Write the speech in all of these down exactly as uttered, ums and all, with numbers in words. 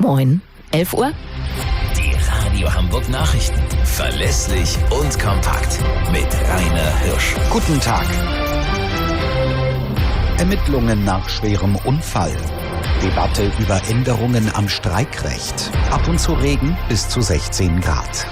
Moin. elf Uhr. Die Radio Hamburg Nachrichten. Verlässlich und kompakt. Mit Rainer Hirsch. Guten Tag. Ermittlungen nach schwerem Unfall. Debatte über Änderungen am Streikrecht. Ab und zu Regen bis zu sechzehn Grad.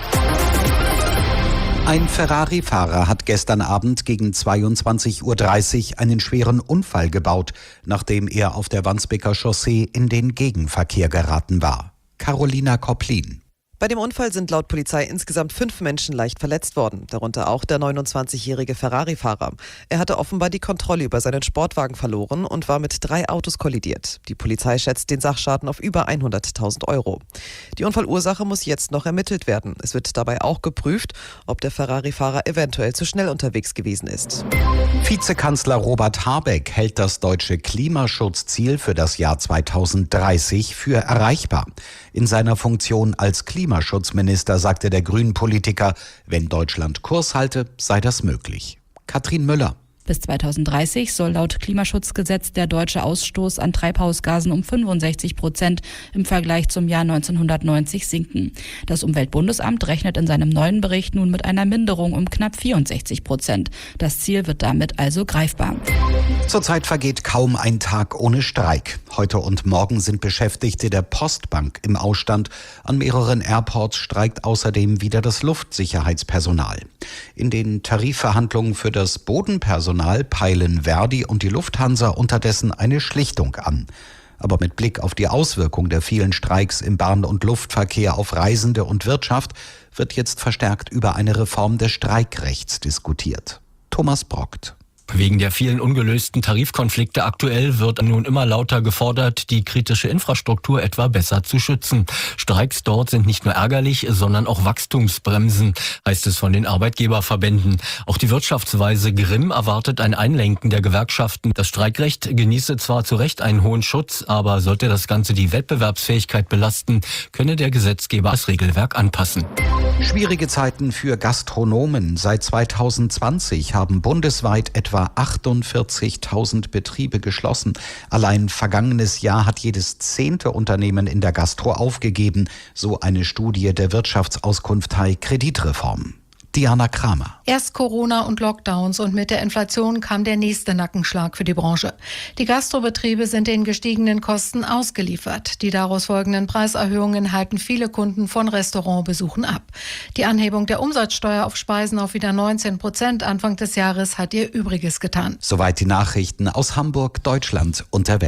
Ein Ferrari-Fahrer hat gestern Abend gegen zweiundzwanzig Uhr dreißig einen schweren Unfall gebaut, nachdem er auf der Wandsbeker Chaussee in den Gegenverkehr geraten war. Carolina Kopplin. Bei dem Unfall sind laut Polizei insgesamt fünf Menschen leicht verletzt worden, darunter auch der neunundzwanzigjährige Ferrari-Fahrer. Er hatte offenbar die Kontrolle über seinen Sportwagen verloren und war mit drei Autos kollidiert. Die Polizei schätzt den Sachschaden auf über hunderttausend Euro. Die Unfallursache muss jetzt noch ermittelt werden. Es wird dabei auch geprüft, ob der Ferrari-Fahrer eventuell zu schnell unterwegs gewesen ist. Vizekanzler Robert Habeck hält das deutsche Klimaschutzziel für das Jahr zweitausenddreißig für erreichbar. In seiner Funktion als Klimaschutzminister sagte der Grünen-Politiker, wenn Deutschland Kurs halte, sei das möglich. Katrin Müller. Bis zweitausenddreißig soll laut Klimaschutzgesetz der deutsche Ausstoß an Treibhausgasen um fünfundsechzig Prozent im Vergleich zum Jahr neunzehnhundertneunzig sinken. Das Umweltbundesamt rechnet in seinem neuen Bericht nun mit einer Minderung um knapp vierundsechzig Prozent. Das Ziel wird damit also greifbar. Zurzeit vergeht kaum ein Tag ohne Streik. Heute und morgen sind Beschäftigte der Postbank im Ausstand. An mehreren Airports streikt außerdem wieder das Luftsicherheitspersonal. In den Tarifverhandlungen für das Bodenpersonal peilen Verdi und die Lufthansa unterdessen eine Schlichtung an. Aber mit Blick auf die Auswirkung der vielen Streiks im Bahn- und Luftverkehr auf Reisende und Wirtschaft wird jetzt verstärkt über eine Reform des Streikrechts diskutiert. Thomas Brockt. Wegen der vielen ungelösten Tarifkonflikte aktuell wird nun immer lauter gefordert, die kritische Infrastruktur etwa besser zu schützen. Streiks dort sind nicht nur ärgerlich, sondern auch Wachstumsbremsen, heißt es von den Arbeitgeberverbänden. Auch die Wirtschaftsweise Grimm erwartet ein Einlenken der Gewerkschaften. Das Streikrecht genieße zwar zu Recht einen hohen Schutz, aber sollte das Ganze die Wettbewerbsfähigkeit belasten, könne der Gesetzgeber das Regelwerk anpassen. Schwierige Zeiten für Gastronomen. Seit zweitausendzwanzig haben bundesweit etwa achtundvierzigtausend Betriebe geschlossen. Allein vergangenes Jahr hat jedes zehnte Unternehmen in der Gastro aufgegeben, so eine Studie der Wirtschaftsauskunftei Kreditreform. Diana Kramer. Erst Corona und Lockdowns und mit der Inflation kam der nächste Nackenschlag für die Branche. Die Gastrobetriebe sind den gestiegenen Kosten ausgeliefert. Die daraus folgenden Preiserhöhungen halten viele Kunden von Restaurantbesuchen ab. Die Anhebung der Umsatzsteuer auf Speisen auf wieder neunzehn Prozent Anfang des Jahres hat ihr Übriges getan. Soweit die Nachrichten aus Hamburg, Deutschland und der Welt.